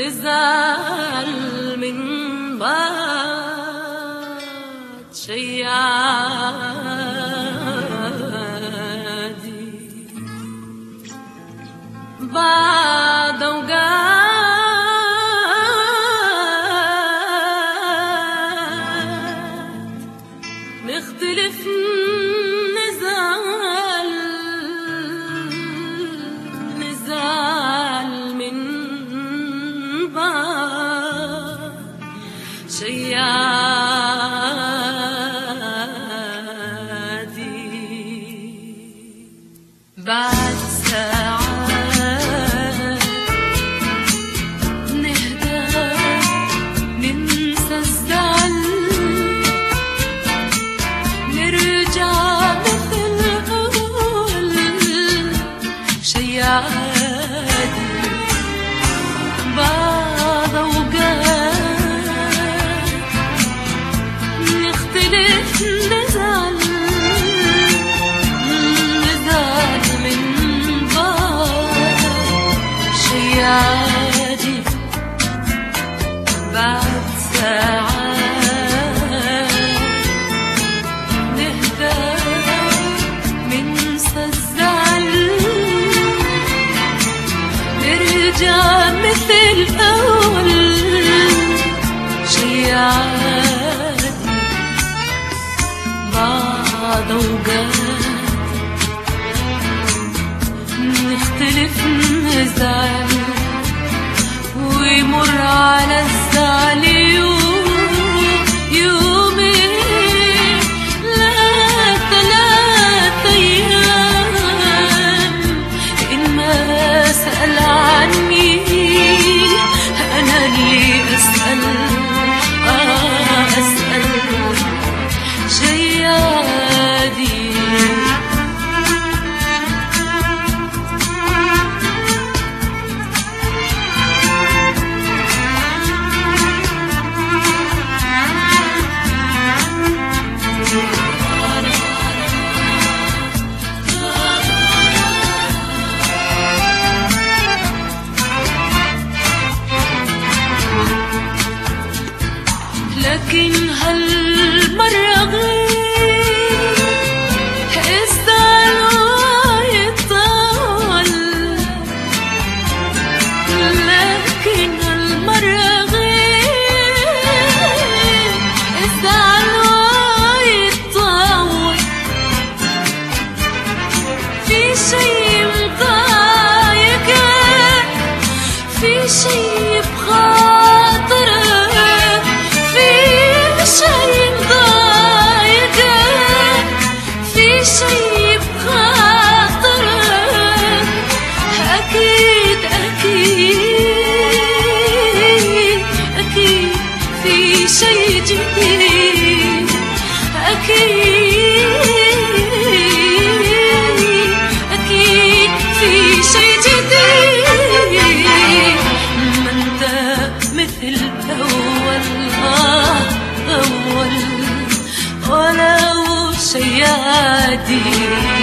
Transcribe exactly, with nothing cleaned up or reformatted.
نزعل من بعض شيادي بعد أوقات نختلف نزعل نزعل من بعض شيادي بعد ساعات نهدى ننسى الزعل نرجع مثل الأول شيادي بعد أوقات نختلف نزعل نزعل من بعض شيادي بعد ساعات نهدى ننسى الزعل نرجع مثل الأول شيادي بعد أوقات نختلف نزعل ويمر على الزعل يوم يومين لا ثلاث أيام إن ما سأل عني أنا اللي أسأل آه أسأل شيادي لكن هالمرة غير الزعل يطول لكن هالمرة غير الزعل يطول في شي مضايقك في شي بخاطرك شي مضايقك في شي بخاطرك أكيد أكيد أكيد في شي جديد أكيد أكيد في شي جديد ما انت مثل الأول أول ولو شيادي